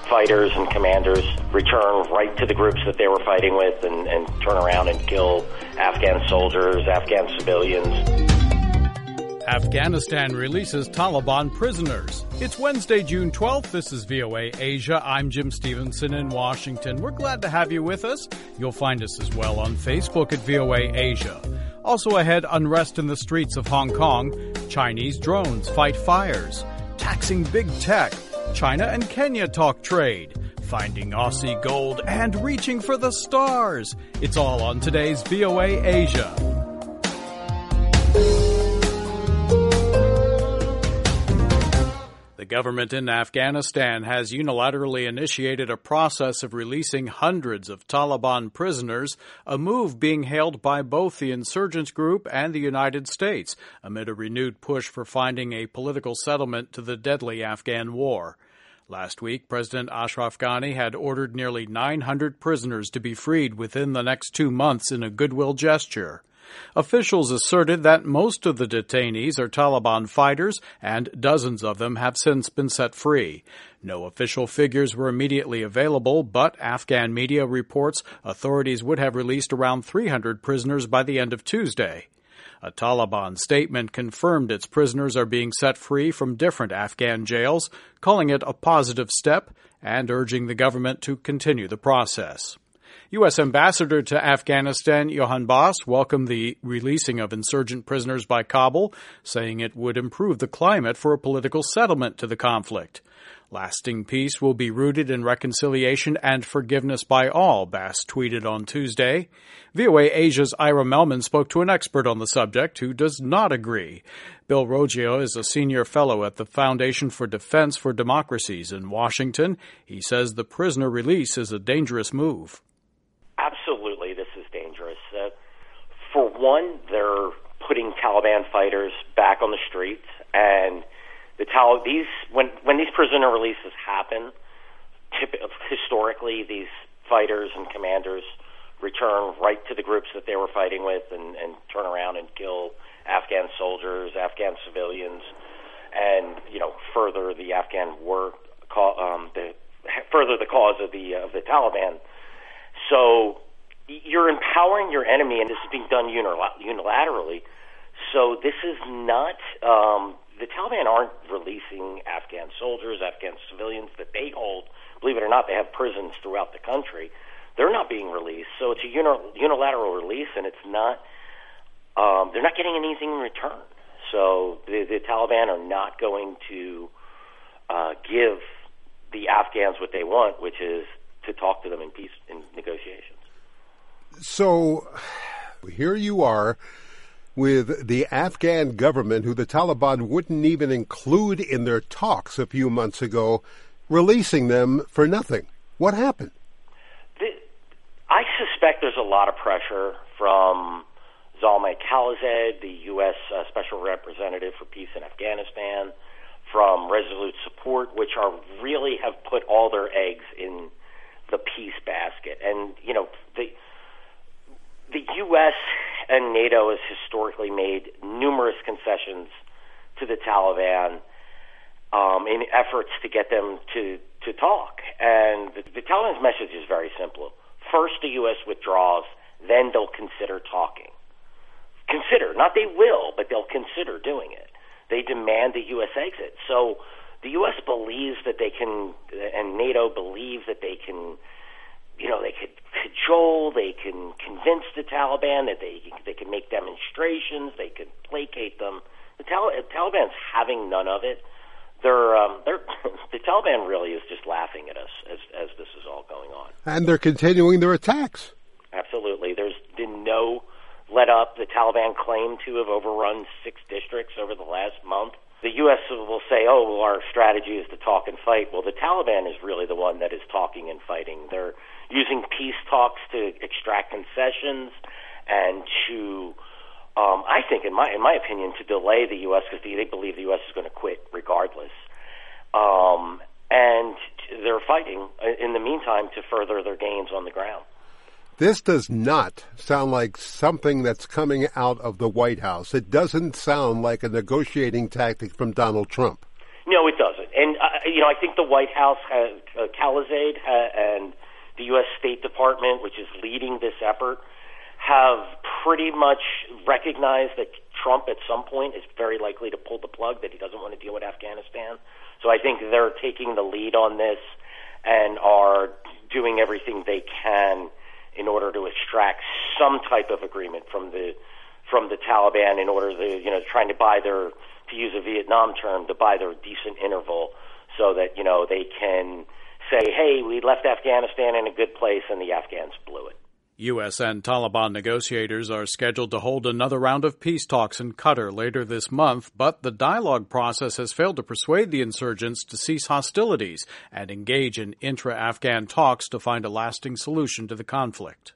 fighters and commanders return right to the groups that they were fighting with and turn around and kill Afghan soldiers, Afghan civilians. Afghanistan releases Taliban prisoners. It's Wednesday, June 12th. This is VOA Asia. I'm Jim Stevenson in Washington. We're glad to have you with us. You'll find us as well on Facebook at VOA Asia. Also ahead, unrest in the streets of Hong Kong. Chinese drones fight fires. Taxing big tech. China and Kenya talk trade. Finding Aussie gold and reaching for the stars. It's all on today's VOA Asia. The government in Afghanistan has unilaterally initiated a process of releasing hundreds of Taliban prisoners, a move being hailed by both the insurgents group and the United States, amid a renewed push for finding a political settlement to the deadly Afghan war. Last week, President Ashraf Ghani had ordered nearly 900 prisoners to be freed within the next 2 months in a goodwill gesture. Officials asserted that most of the detainees are Taliban fighters, and dozens of them have since been set free. No official figures were immediately available, but Afghan media reports authorities would have released around 300 prisoners by the end of Tuesday. A Taliban statement confirmed its prisoners are being set free from different Afghan jails, calling it a positive step and urging the government to continue the process. U.S. Ambassador to Afghanistan, Johan Baas, welcomed the releasing of insurgent prisoners by Kabul, saying it would improve the climate for a political settlement to the conflict. Lasting peace will be rooted in reconciliation and forgiveness by all, Baas tweeted on Tuesday. VOA Asia's Ira Melman spoke to an expert on the subject who does not agree. Bill Roggio is a senior fellow at the Foundation for Defense for Democracies in Washington. He says the prisoner release is a dangerous move. Absolutely, this is dangerous. For one, they're putting Taliban fighters back on the streets, and when these prisoner releases happen, historically, these fighters and commanders return right to the groups that they were fighting with and turn around and kill Afghan soldiers, Afghan civilians, and further the Afghan war, further the cause of the Taliban. So you're empowering your enemy, and this is being done unilaterally. So this is not the Taliban aren't releasing Afghan soldiers, Afghan civilians that they hold. Believe it or not, they have prisons throughout the country. They're not being released. So it's a unilateral release, and it's not. They're not getting anything in return. So the Taliban are not going to give the Afghans what they want, which is to talk to them in peace in negotiations. So here you are with the Afghan government, who the Taliban wouldn't even include in their talks a few months ago, releasing them for nothing. What happened? I suspect there's a lot of pressure from Zalmay Khalilzad, the U.S. Special Representative for Peace in Afghanistan, from Resolute Support, which really have put all their eggs in the peace basket. And, the U.S. and NATO has historically made numerous concessions to the Taliban in efforts to get them to talk. And the Taliban's message is very simple. First, the U.S. withdraws, then they'll consider talking. Consider, not they will, but they'll consider doing it. They demand the U.S. exit. So the U.S. believes that they can, and NATO believes that they can, they could cajole, they can convince the Taliban, that they can make demonstrations, they could placate them. The Taliban's having none of it. The Taliban really is just laughing at us as this is all going on. And they're continuing their attacks. Absolutely. There's been no let up. The Taliban claim to have overrun 6 districts over the last month. The U.S. will say, our strategy is to talk and fight. Well, the Taliban is really the one that is talking and fighting. They're using peace talks to extract concessions and to, I think, in my opinion, to delay the U.S. because they believe the U.S. is going to quit regardless. And they're fighting, in the meantime, to further their gains on the ground. This does not sound like something that's coming out of the White House. It doesn't sound like a negotiating tactic from Donald Trump. No, it doesn't. And I think the White House has Khalilzad and the U.S. State Department, which is leading this effort, have pretty much recognized that Trump at some point is very likely to pull the plug, that he doesn't want to deal with Afghanistan. So I think they're taking the lead on this and are doing everything they can in order to extract some type of agreement from the Taliban in order to, trying to buy their, to use a Vietnam term, to buy their decent interval so that, they can say, hey, we left Afghanistan in a good place and the Afghans blew it. U.S. and Taliban negotiators are scheduled to hold another round of peace talks in Qatar later this month, but the dialogue process has failed to persuade the insurgents to cease hostilities and engage in intra-Afghan talks to find a lasting solution to the conflict.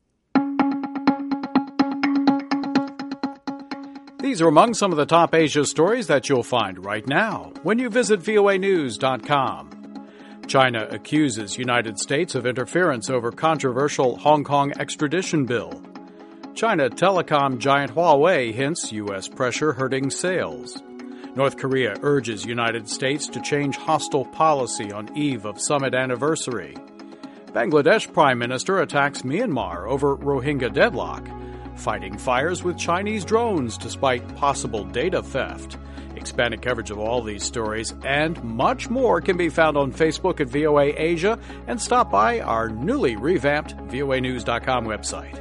These are among some of the top Asia stories that you'll find right now when you visit voanews.com. China accuses United States of interference over controversial Hong Kong extradition bill. China telecom giant Huawei hints U.S. pressure hurting sales. North Korea urges United States to change hostile policy on eve of summit anniversary. Bangladesh Prime Minister attacks Myanmar over Rohingya deadlock. Fighting fires with Chinese drones despite possible data theft. Expanded coverage of all these stories and much more can be found on Facebook at VOA Asia, and stop by our newly revamped voanews.com website.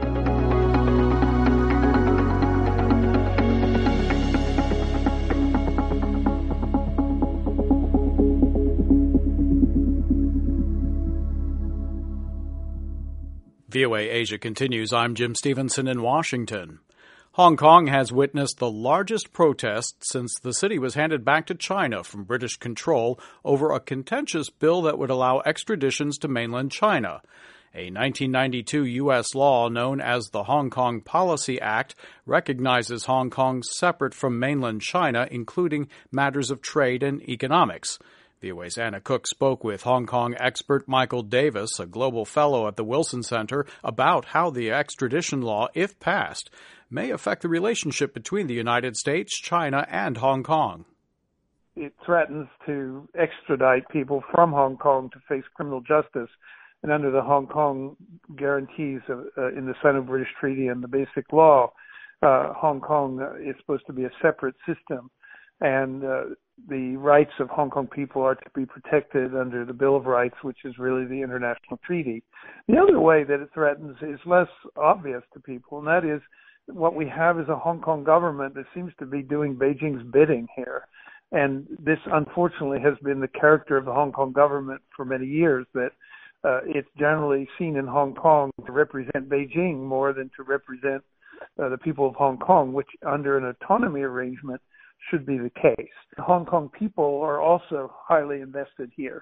VOA Asia continues. I'm Jim Stevenson in Washington. Hong Kong has witnessed the largest protest since the city was handed back to China from British control over a contentious bill that would allow extraditions to mainland China. A 1992 U.S. law known as the Hong Kong Policy Act recognizes Hong Kong separate from mainland China, including matters of trade and economics. VOA's Anna Cook spoke with Hong Kong expert Michael Davis, a global fellow at the Wilson Center, about how the extradition law, if passed, may affect the relationship between the United States, China, and Hong Kong. It threatens to extradite people from Hong Kong to face criminal justice. And under the Hong Kong guarantees in the Sino-British Treaty and the Basic Law, Hong Kong is supposed to be a separate system. And the rights of Hong Kong people are to be protected under the Bill of Rights, which is really the international treaty. The other way that it threatens is less obvious to people, and that is what we have is a Hong Kong government that seems to be doing Beijing's bidding here. And this, unfortunately, has been the character of the Hong Kong government for many years, that it's generally seen in Hong Kong to represent Beijing more than to represent the people of Hong Kong, which under an autonomy arrangement should be the case. The Hong Kong people are also highly invested here.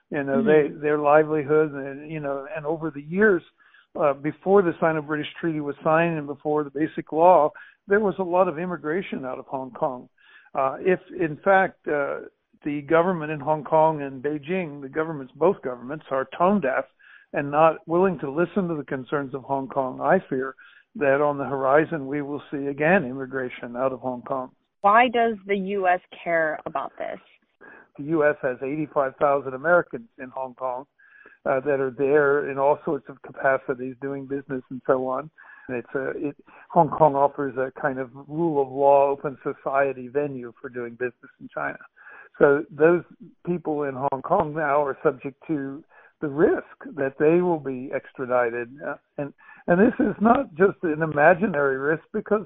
Their livelihood and over the years, before the Sino-British Treaty was signed and before the Basic Law, there was a lot of immigration out of Hong Kong. If, in fact, the government in Hong Kong and Beijing, both governments, are tone deaf and not willing to listen to the concerns of Hong Kong, I fear that on the horizon we will see again immigration out of Hong Kong. Why does the U.S. care about this? The U.S. has 85,000 Americans in Hong Kong that are there in all sorts of capacities, doing business and so on. And Hong Kong offers a kind of rule of law, open society venue for doing business in China. So those people in Hong Kong now are subject to the risk that they will be extradited. And this is not just an imaginary risk, because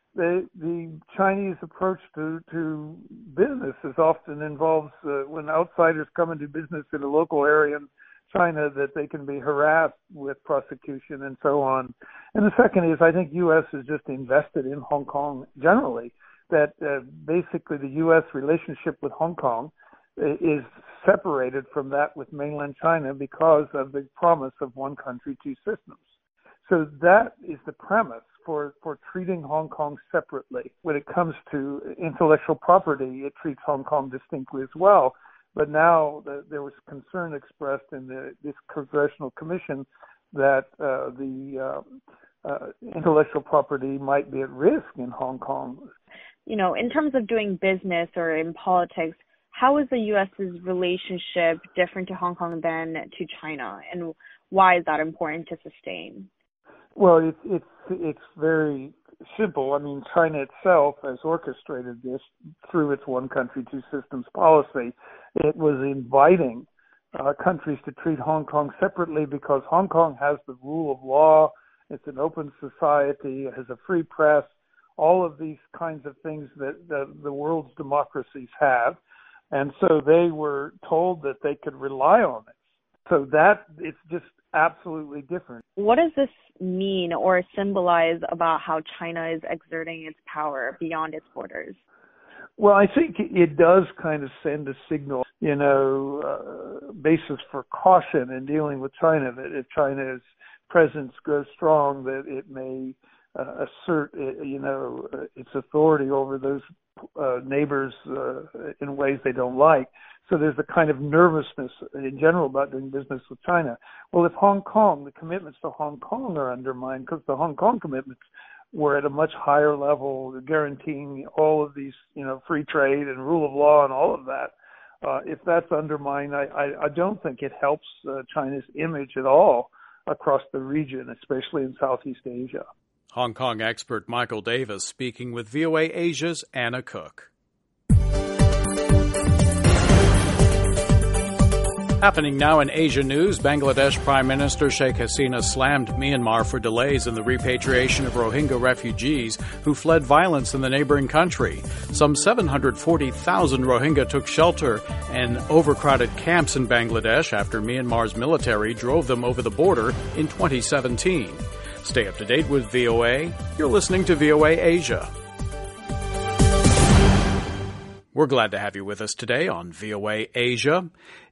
the Chinese approach to business often involves when outsiders come and do business in a local area in China, that they can be harassed with prosecution and so on. And the second is, I think U.S. is just invested in Hong Kong generally, that basically the U.S. relationship with Hong Kong is separated from that with mainland China because of the promise of one country, two systems. So that is the premise for treating Hong Kong separately. When it comes to intellectual property, it treats Hong Kong distinctly as well. But now there was concern expressed in this congressional commission that the intellectual property might be at risk in Hong Kong. In terms of doing business or in politics, how is the U.S.'s relationship different to Hong Kong than to China, and why is that important to sustain? Well, it's very simple. I mean, China itself has orchestrated this through its one country, two systems policy. It was inviting countries to treat Hong Kong separately because Hong Kong has the rule of law. It's an open society. It has a free press. All of these kinds of things that the world's democracies have. And so they were told that they could rely on it. So that it's just absolutely different. What does this mean or symbolize about how China is exerting its power beyond its borders? Well, I think it does kind of send a signal, basis for caution in dealing with China, that if China's presence goes strong, that it may assert, its authority over those neighbors in ways they don't like. So there's a kind of nervousness in general about doing business with China. Well, if the commitments to Hong Kong are undermined, because the Hong Kong commitments were at a much higher level, guaranteeing all of these, free trade and rule of law and all of that. If that's undermined, I don't think it helps China's image at all across the region, especially in Southeast Asia. Hong Kong expert Michael Davis speaking with VOA Asia's Anna Cook. Happening now in Asia news, Bangladesh Prime Minister Sheikh Hasina slammed Myanmar for delays in the repatriation of Rohingya refugees who fled violence in the neighboring country. Some 740,000 Rohingya took shelter in overcrowded camps in Bangladesh after Myanmar's military drove them over the border in 2017. Stay up to date with VOA. You're listening to VOA Asia. We're glad to have you with us today on VOA Asia.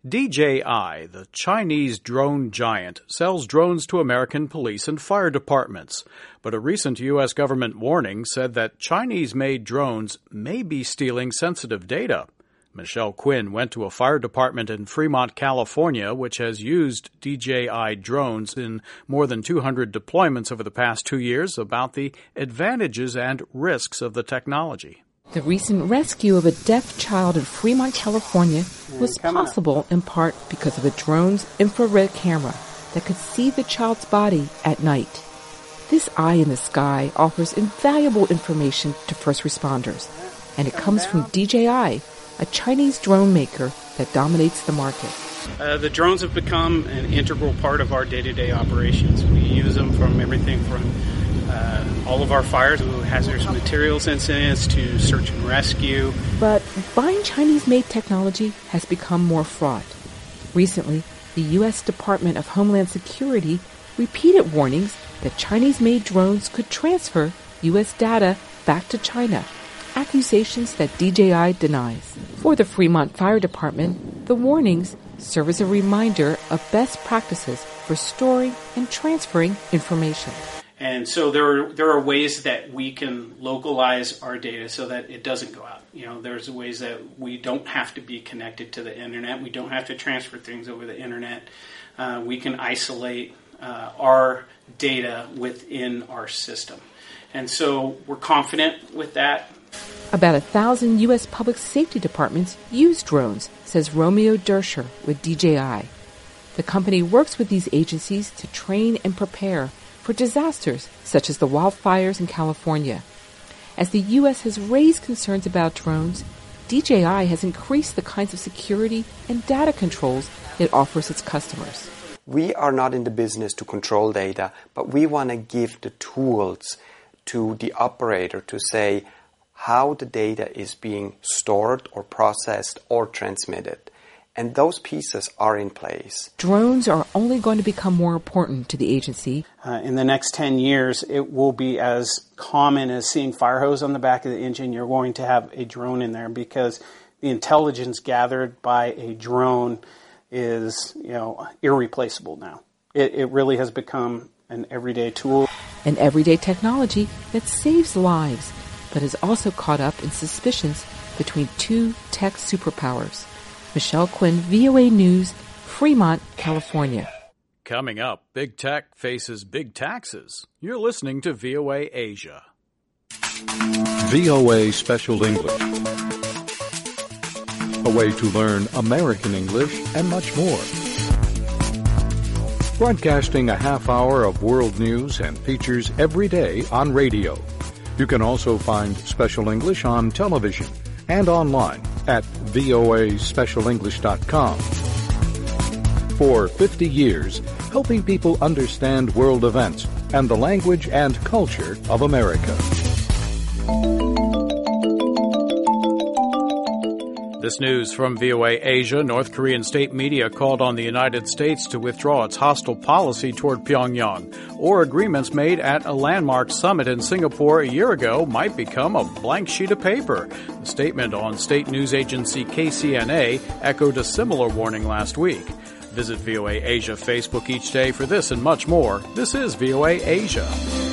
DJI, the Chinese drone giant, sells drones to American police and fire departments. But a recent U.S. government warning said that Chinese-made drones may be stealing sensitive data. Michelle Quinn went to a fire department in Fremont, California, which has used DJI drones in more than 200 deployments over the past 2 years, about the advantages and risks of the technology. The recent rescue of a deaf child in Fremont, California was possible in part because of a drone's infrared camera that could see the child's body at night. This eye in the sky offers invaluable information to first responders, and it comes from DJI, a Chinese drone maker that dominates the market. The drones have become an integral part of our day-to-day operations. We use them from everything from all of our fires, hazardous materials incidents, to search and rescue. But buying Chinese-made technology has become more fraught. Recently, the U.S. Department of Homeland Security repeated warnings that Chinese-made drones could transfer U.S. data back to China, accusations that DJI denies. For the Fremont Fire Department, the warnings serve as a reminder of best practices for storing and transferring information. And so there are ways that we can localize our data so that it doesn't go out. There's ways that we don't have to be connected to the internet. We don't have to transfer things over the internet. We can isolate our data within our system. And so we're confident with that. About 1,000 U.S. public safety departments use drones, says Romeo Dersher with DJI. The company works with these agencies to train and prepare for disasters such as the wildfires in California. As the U.S. has raised concerns about drones, DJI has increased the kinds of security and data controls it offers its customers. We are not in the business to control data, but we want to give the tools to the operator to say how the data is being stored or processed or transmitted. And those pieces are in place. Drones are only going to become more important to the agency. In the next 10 years, it will be as common as seeing fire hose on the back of the engine. You're going to have a drone in there because the intelligence gathered by a drone is, irreplaceable now. It really has become an everyday tool. An everyday technology that saves lives, but is also caught up in suspicions between two tech superpowers. Michelle Quinn, VOA News, Fremont, California. Coming up, big tech faces big taxes. You're listening to VOA Asia. VOA Special English. a way to learn American English, and much more. Broadcasting a half hour of world news and features every day on radio. You can also find Special English on television and online at voaspecialenglish.com. For 50 years, helping people understand world events and the language and culture of America. This news from VOA Asia. North Korean state media called on the United States to withdraw its hostile policy toward Pyongyang, or agreements made at a landmark summit in Singapore a year ago might become a blank sheet of paper. The statement on state news agency KCNA echoed a similar warning last week. Visit VOA Asia Facebook each day for this and much more. This is VOA Asia.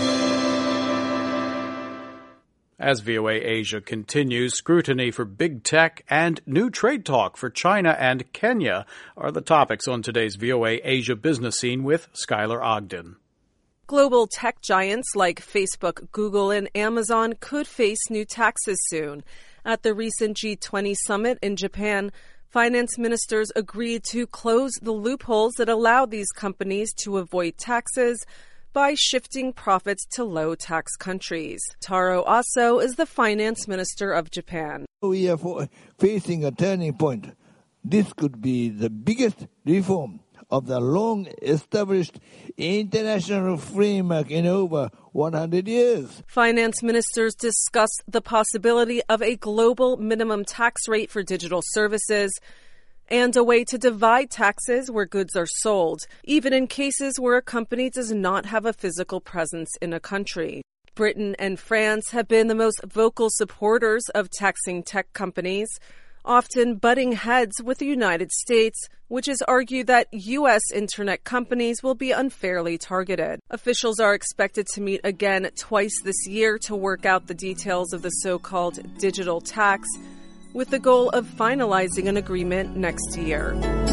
As VOA Asia continues, scrutiny for big tech and new trade talk for China and Kenya are the topics on today's VOA Asia Business Scene with Skylar Ogden. Global tech giants like Facebook, Google, and Amazon could face new taxes soon. At the recent G20 summit in Japan, finance ministers agreed to close the loopholes that allow these companies to avoid taxes by shifting profits to low-tax countries. Taro Aso is the finance minister of Japan. We are facing a turning point. This could be the biggest reform of the long-established international framework in over 100 years. Finance ministers discussed the possibility of a global minimum tax rate for digital services and a way to divide taxes where goods are sold, even in cases where a company does not have a physical presence in a country. Britain and France have been the most vocal supporters of taxing tech companies, often butting heads with the United States, which has argued that U.S. internet companies will be unfairly targeted. Officials are expected to meet again twice this year to work out the details of the so-called digital tax, with the goal of finalizing an agreement next year.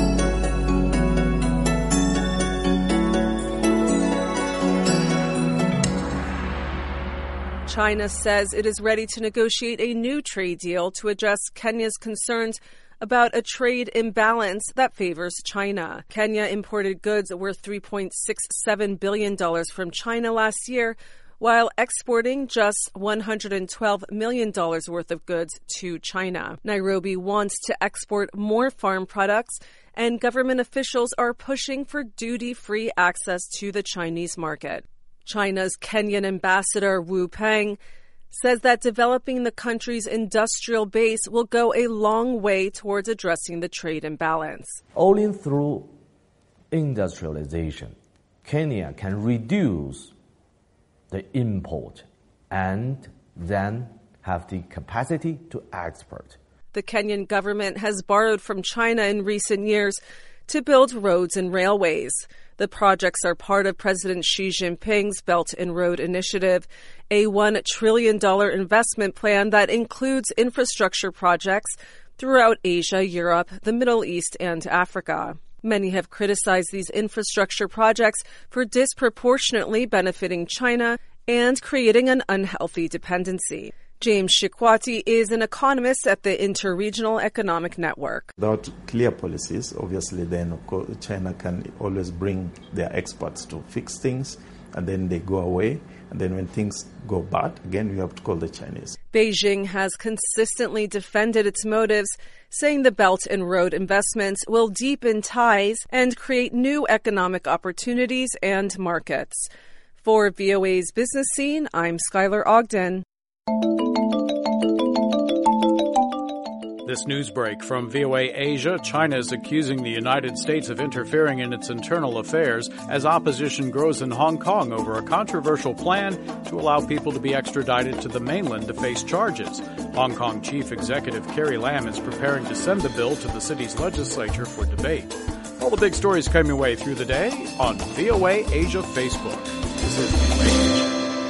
China says it is ready to negotiate a new trade deal to address Kenya's concerns about a trade imbalance that favors China. Kenya imported goods worth $3.67 billion from China last year, while exporting just $112 million worth of goods to China. Nairobi wants to export more farm products, and government officials are pushing for duty-free access to the Chinese market. China's Kenyan ambassador Wu Peng says that developing the country's industrial base will go a long way towards addressing the trade imbalance. Only through industrialization, Kenya can reduce the import and then have the capacity to export. The Kenyan government has borrowed from China in recent years to build roads and railways. The projects are part of President Xi Jinping's Belt and Road Initiative, a $1 trillion investment plan that includes infrastructure projects throughout Asia, Europe, the Middle East, and Africa. Many have criticized these infrastructure projects for disproportionately benefiting China and creating an unhealthy dependency. James Shikwati is an economist at the Interregional Economic Network. Without clear policies, obviously, then of course, China can always bring their experts to fix things, and then they go away. And then when things go bad, again, we have to call the Chinese. Beijing has consistently defended its motives, saying the Belt and Road investments will deepen ties and create new economic opportunities and markets. For VOA's Business Scene, I'm Skylar Ogden. This news break from VOA Asia. China is accusing the United States of interfering in its internal affairs as opposition grows in Hong Kong over a controversial plan to allow people to be extradited to the mainland to face charges. Hong Kong Chief Executive Carrie Lam is preparing to send the bill to the city's legislature for debate. All the big stories come your way through the day on VOA Asia Facebook. This is VOA Asia.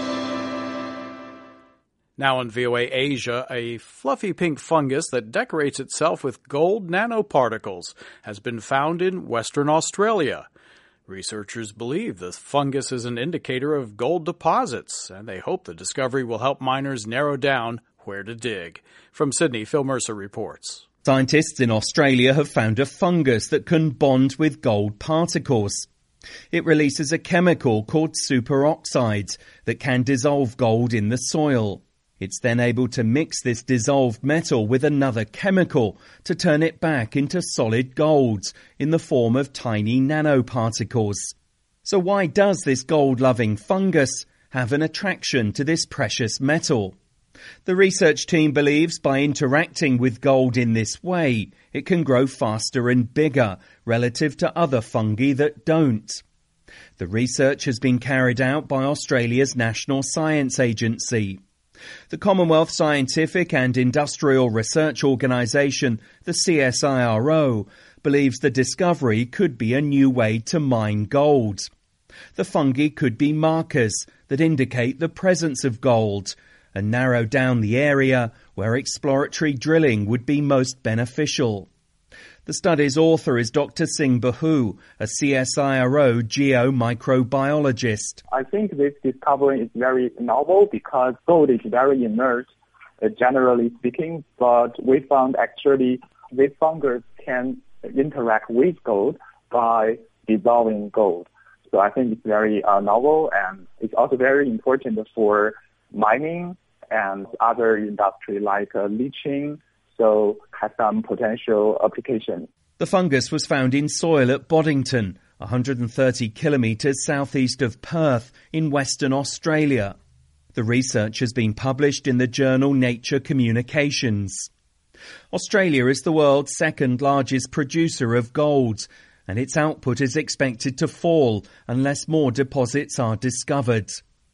Now on VOA Asia, a fluffy pink fungus that decorates itself with gold nanoparticles has been found in Western Australia. Researchers believe the fungus is an indicator of gold deposits, and they hope the discovery will help miners narrow down where to dig. From Sydney, Phil Mercer reports. Scientists in Australia have found a fungus that can bond with gold particles. It releases a chemical called superoxides that can dissolve gold in the soil. It's then able to mix this dissolved metal with another chemical to turn it back into solid golds in the form of tiny nanoparticles. So why does this gold-loving fungus have an attraction to this precious metal? The research team believes by interacting with gold in this way, it can grow faster and bigger relative to other fungi that don't. The research has been carried out by Australia's National Science Agency. The Commonwealth Scientific and Industrial Research Organisation, the CSIRO, believes the discovery could be a new way to mine gold. The fungi could be markers that indicate the presence of gold and narrow down the area where exploratory drilling would be most beneficial. The study's author is Dr. Singh Bahu, a CSIRO geomicrobiologist. I think this discovery is very novel because gold is very inert, generally speaking, but we found actually this fungus can interact with gold by dissolving gold. So I think it's very novel, and it's also very important for mining and other industry like leaching, so has some potential application. The fungus was found in soil at Boddington, 130 kilometres southeast of Perth in Western Australia. The research has been published in the journal Nature Communications. Australia is the world's second largest producer of gold, and its output is expected to fall unless more deposits are discovered.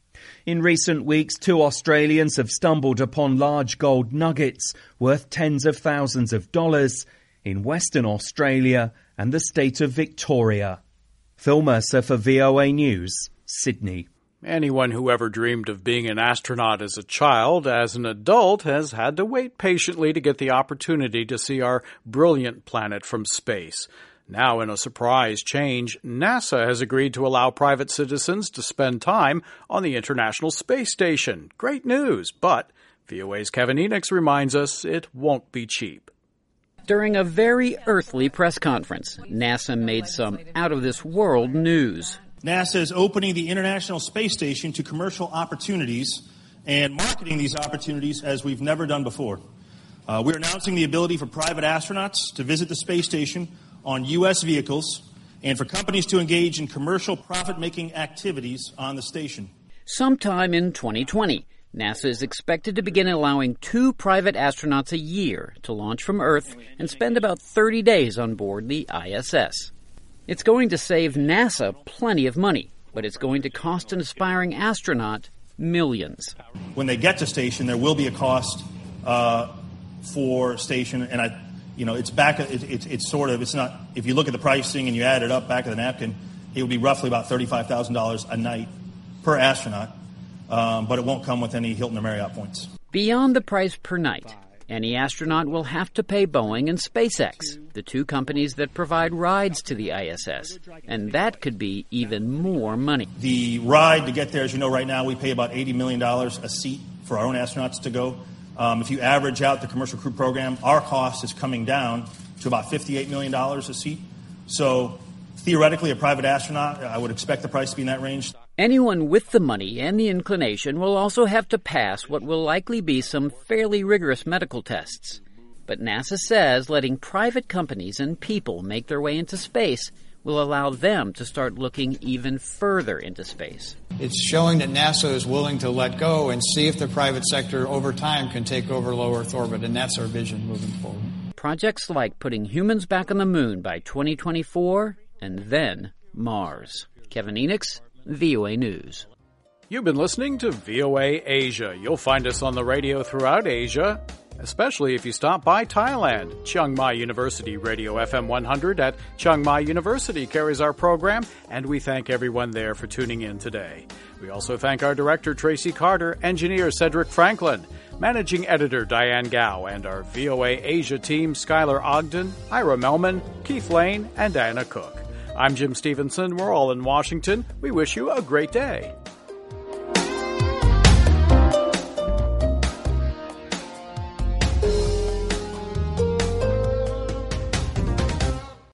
In recent weeks, 2 Australians have stumbled upon large gold nuggets worth tens of thousands of dollars in Western Australia and the state of Victoria. Phil Mercer for VOA News, Sydney. Anyone who ever dreamed of being an astronaut as a child, as an adult, has had to wait patiently to get the opportunity to see our brilliant planet from space. Now, in a surprise change, NASA has agreed to allow private citizens to spend time on the International Space Station. Great news, but VOA's Kevin Enix reminds us it won't be cheap. During a very earthly press conference, NASA made some out-of-this-world news. NASA is opening the International Space Station to commercial opportunities and marketing these opportunities as we've never done before. We're announcing the ability for private astronauts to visit the space station on U.S. vehicles and for companies to engage in commercial profit-making activities on the station. Sometime in 2020, NASA is expected to begin allowing 2 private astronauts a year to launch from Earth and spend about 30 days on board the ISS. It's going to save NASA plenty of money, but it's going to cost an aspiring astronaut millions. When they get to station, there will be a cost for station, and it's back. It's not. If you look at the pricing and you add it up back of the napkin, it would be roughly about $35,000 a night per astronaut, but it won't come with any Hilton or Marriott points. Beyond the price per night, any astronaut will have to pay Boeing and SpaceX, the 2 companies that provide rides to the ISS, and that could be even more money. The ride to get there, as you know, right now we pay about $80 million a seat for our own astronauts to go. If you average out the commercial crew program, our cost is coming down to about $58 million a seat. So theoretically, a private astronaut, I would expect the price to be in that range. Anyone with the money and the inclination will also have to pass what will likely be some fairly rigorous medical tests. But NASA says letting private companies and people make their way into space will allow them to start looking even further into space. It's showing that NASA is willing to let go and see if the private sector over time can take over low Earth orbit, and that's our vision moving forward. Projects like putting humans back on the moon by 2024 and then Mars. Kevin Enix, VOA News. You've been listening to VOA Asia. You'll find us on the radio throughout Asia, especially if you stop by Thailand. Chiang Mai University Radio FM 100 at Chiang Mai University carries our program, and we thank everyone there for tuning in today. We also thank our director, Tracy Carter, engineer Cedric Franklin, managing editor Diane Gao, and our VOA Asia team, Skylar Ogden, Ira Melman, Keith Lane, and Anna Cook. I'm Jim Stevenson. We're all in Washington. We wish you a great day.